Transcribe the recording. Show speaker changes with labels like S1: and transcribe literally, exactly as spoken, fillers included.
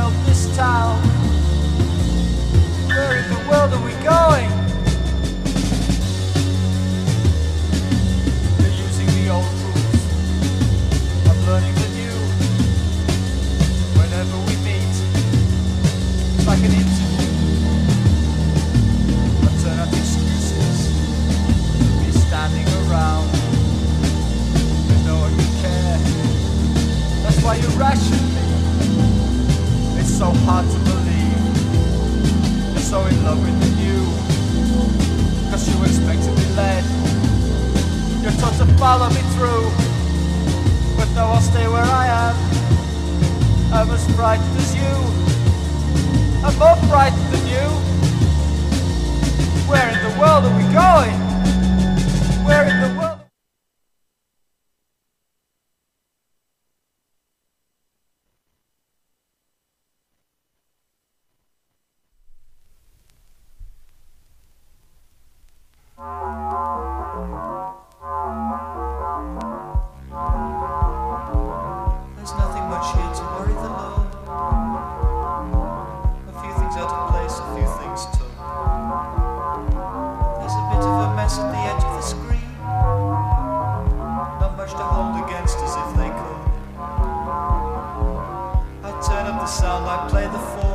S1: help this town. Where in the world are we going? They're using the old rules, I'm learning the new. Whenever we meet, it's like an interview. I turn out excuses to be standing around. And no one can care, that's why you ration me. It's so hard to believe you're so in love with the new, cause you expect to be led. You're taught to follow me through, but no, I'll stay where I am. I'm as frightened as you, I'm more frightened than you. Where in the world are we going? Where in the world?
S2: There's nothing much here to worry the Lord. A few things out of place, a few things too. There's a bit of a mess at the edge of the screen. Not much to hold against as if they could. I turn up the sound, I play the four.